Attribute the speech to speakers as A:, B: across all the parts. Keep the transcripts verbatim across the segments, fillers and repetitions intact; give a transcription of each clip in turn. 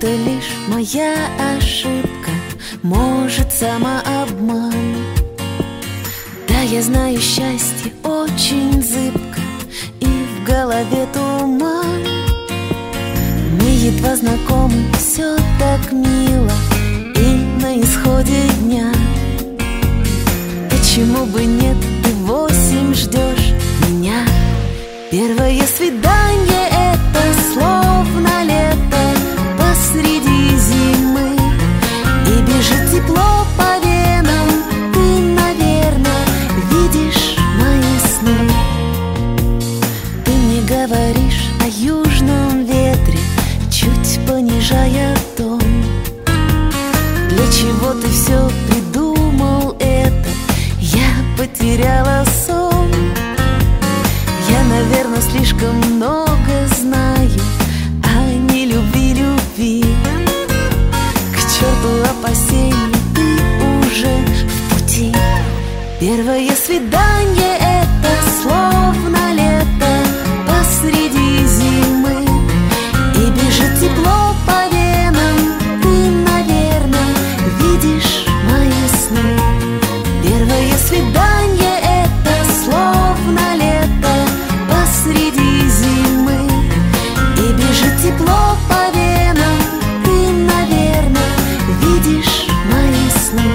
A: это лишь моя ошибка, может, самообман. Да, я знаю, счастье очень зыбко, и в голове туман. Мы едва знакомы, все так мило, и на исходе дня. Почему бы нет, ты восемь ждешь меня? Первое свидание — это словно лето посреди зимы, и бежит тепло по венам. Ты, наверное, видишь мои сны. Ты мне говоришь о южном ветре, чуть понижая тон. Для чего ты все придумал это? Я потеряла сон. Я, наверное, слишком много знаю о нелюбви, любви. К черту опасений, ты уже в пути. Первое свидание — это словно лето посреди зимы, и бежит тепло по венам. Ты, наверное, видишь мои сны. Первое свидание — это словно лето посреди зимы, и бежит тепло по венам. Ты, наверное, видишь мои сны.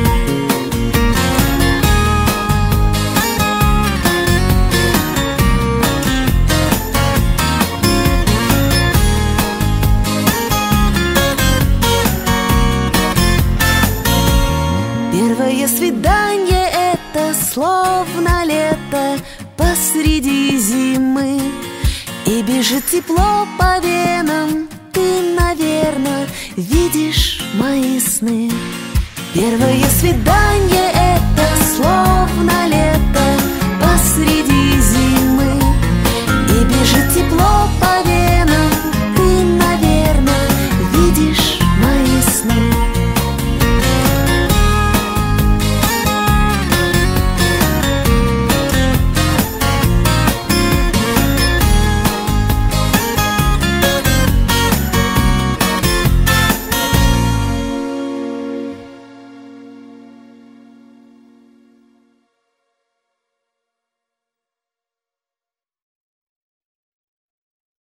A: Первое свидание — это словно лето посреди зимы, и бежит тепло по венам. Ты, наверное, видишь мои сны. Первое свидание — это словно